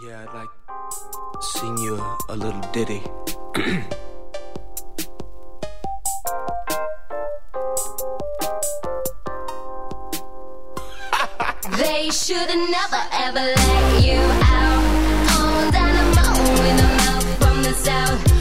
Yeah, I'd like to sing you a little ditty. They should've never ever let you out. On dynamo with a mouth from the south.